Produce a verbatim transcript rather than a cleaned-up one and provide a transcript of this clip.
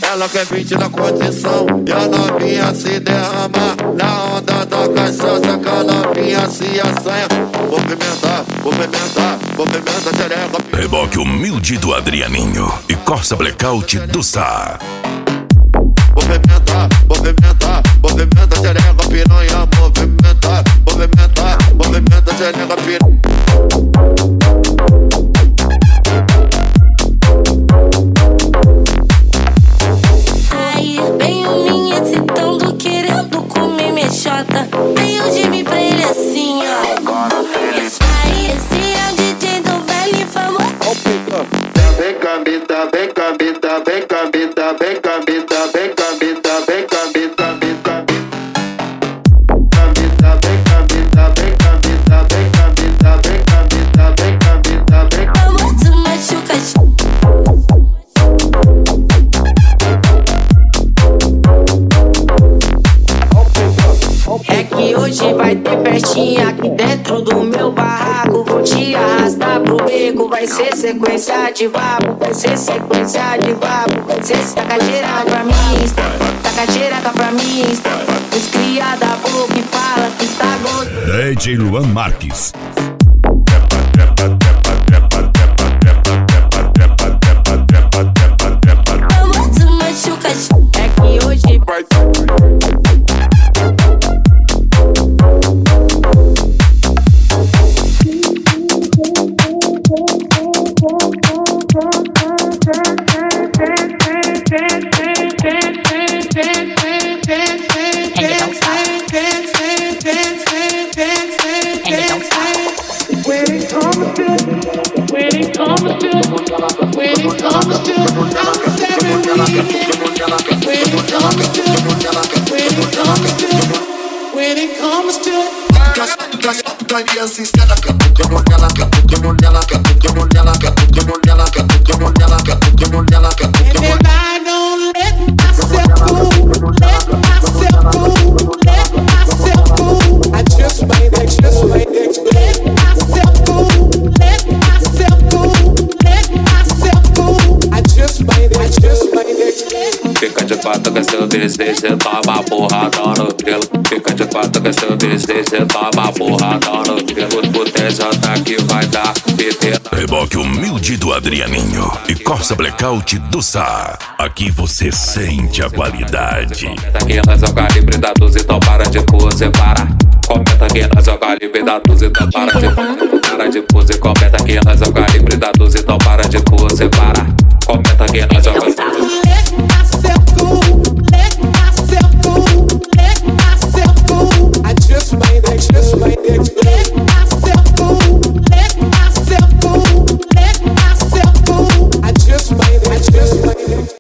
Ela quer vinte na condição e a novinha se derrama na onda da cachaça, que a novinha se assanha. Movimentar, movimentar, movimentar a xereca. Reboque humilde do Adrianinho e Corsa Blackout do Sá. Movimentar, movimentar, movimenta a xereca piranha. Movimentar, movimentar, movimenta a xereca piranha. Aí vem o minha excitando, querendo comer minha chota. Aí o Jimmy pra ele assim, ó. Aí esse é o D J do velho e famoso. Vem cambita, vem cambita, vem cambita, vem cambita, vem cambita, vem cambita, vem cambita. Cambita, vem cambita, vem cambita, vem cambita, vem cambita, vem cambita, vem cambita. Famoso machuca. É que hoje vai ter festinha aqui dentro do meu barraco. Vou te arrastar pro beco, vai ser sequência de vapo. Vai ser sequência de vapo. Vai ser tacaxeira pra mim, tacaxeira pra mim. Os cria da boca e fala que tá gostoso. D J Luan Marques. Famoso machuca. É que hoje vai Fica de quatro com seu desejo, toma porrada no grilo. Fica de quatro com seu desejo, toma porrada no grilo. O T J que vai dar P T. Reboque humilde do Adrianinho e Corsa Blackout do Sá. Aqui você sente a qualidade. Aqui nós é o calibre da doze, então para de pose, para. Comenta aqui nós é o calibre da doze, então para de pose, para de pose. Comenta aqui nós é o calibre